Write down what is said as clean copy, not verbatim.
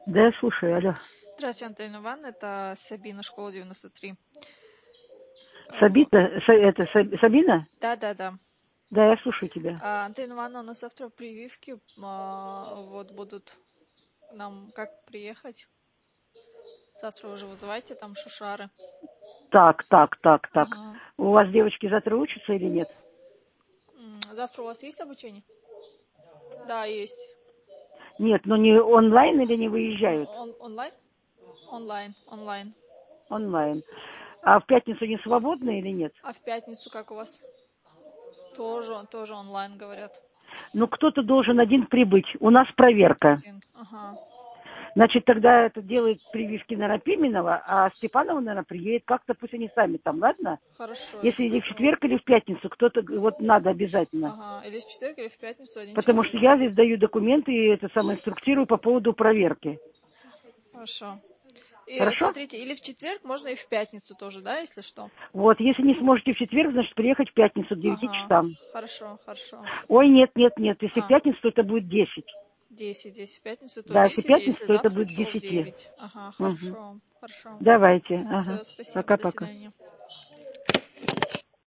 Да, я слушаю, алло. Здравствуйте, Антонина Ивановна, это Сабина, школа 93. Сабина? Да. Да, я слушаю тебя. Антонина Ивановна, у нас завтра прививки вот будут нам как приехать? Завтра уже вызывайте там шушары. Так. Ага. У вас девочки завтра учатся или нет? Завтра у вас есть обучение? Да, есть. Нет, но не онлайн или не выезжают? Онлайн? Онлайн. Онлайн. А в пятницу не свободны или нет? А в пятницу как у вас? Тоже онлайн, говорят. Ну, кто-то должен один прибыть. У нас проверка. Один. Ага. Значит, тогда это делает прививки, наверное, Пименова, а Степанова, наверное, приедет. Как-то пусть они сами там, ладно? Хорошо, я Если или в скажу. четверг, или в пятницу, кто-то, вот надо обязательно. Ага. Или в четверг, или в пятницу один Потому человек. что я здесь даю документы и это самое инструктирую по поводу проверки. Хорошо. И Хорошо? смотрите, или в четверг, можно и в пятницу тоже, да, если что? Вот, если не сможете в четверг, значит, приехать в пятницу к 9 Ага, часам. хорошо. Ой, нет. Если в А, пятницу, то это будет 10. 10 в пятницу, то Да, если 10, пятница, если то это завтра, будет то в 10. 9. Ага, Угу. хорошо. Давайте. Ага. Все, спасибо, до Пока-пока. свидания.